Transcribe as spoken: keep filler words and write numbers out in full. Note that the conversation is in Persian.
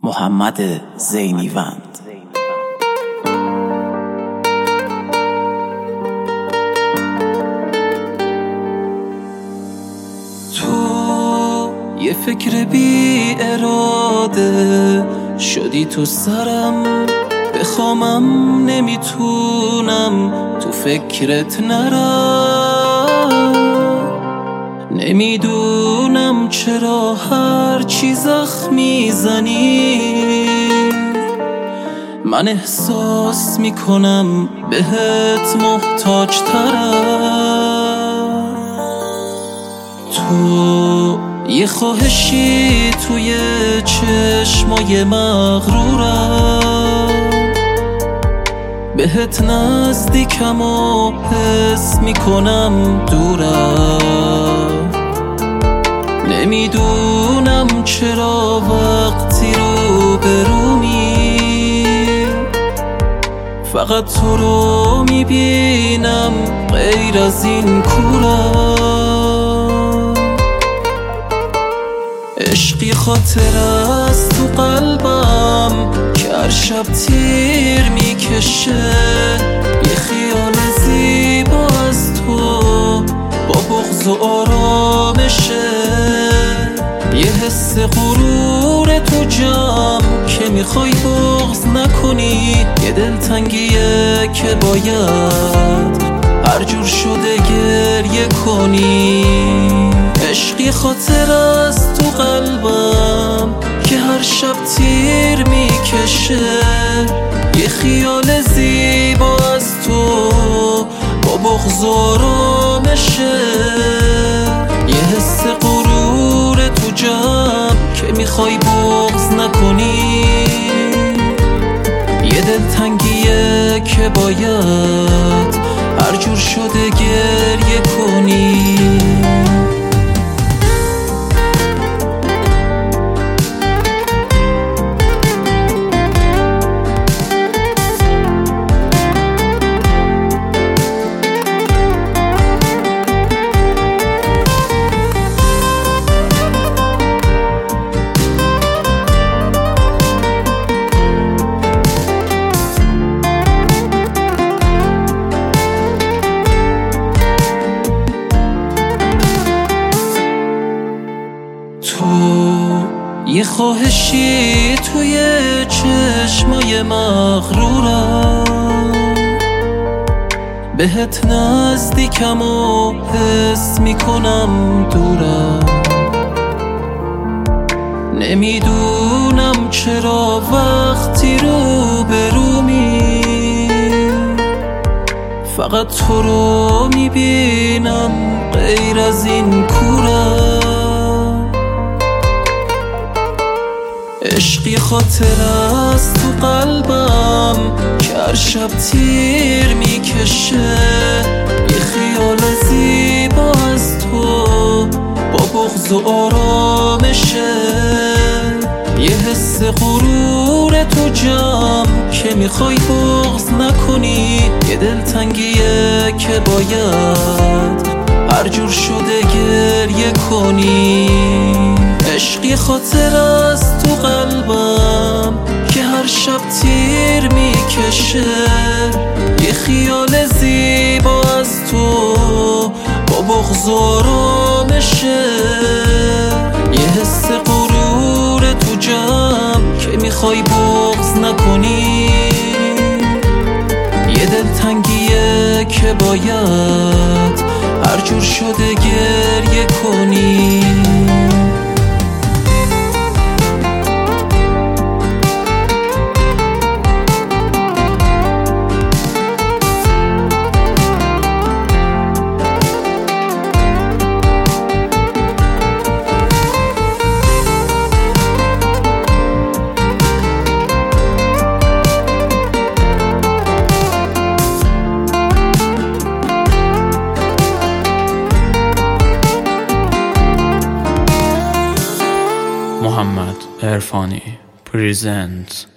محمد زینیوند. تو یه فکر بی اراده شدی تو سرم، بخوامم نمیتونم تو فکرت نرم. نمیدونم چرا هر چی زخمی زنی من احساس میکنم بهت محتاج ترم. تو یه خواهشی توی چشمای مغرورم، بهت نزدیکم و حس میکنم دورم. نمیدونم چرا وقتی رو برومی فقط تو رو میبینم، غیر از این کورم. عشقی خاطر از تو قلبم که هر شب تیر میکشه، یه خیال زیبا از تو با بغض و آرامشه، یه حس غرور تو جام که میخوای بغض نکنی، یه دلتنگیه که باید هر جور شده گریه کنی. عشقی خاطر از تو قلبم که هر شب تیر میکشه، یه خیال زیبا از تو با بغض و آرامشه، یه حس غرور تو جمع که میخوای بغض نکنی، یه دلتنگیه که باید هر جور شده گریه کنی. یه خواهشی توی چشمای مغرورم، بهت نزدیکم و حس میکنم دورم. نمیدونم چرا وقتی رو برومی فقط تو رو میبینم، غیر از این کورم. عشقی خاطر از تو قلبم که هر شب تیر میکشه، یه خیال زیبا از تو با بغض و آرامشه، یه حس غرور تو جمع که میخوای بغض نکنی، یه دلتنگیه که باید هر جور شده گریه کنی. عشقی خاطر از تو قلبم که هر شب تیر میکشه، یه خیال زیبا از تو با بغض و آرامشه، یه حس غرور تو جمع که میخوای بغض نکنی، یه دلتنگیه که باید هر جور شده گریه کنی. محمد عرفانی presents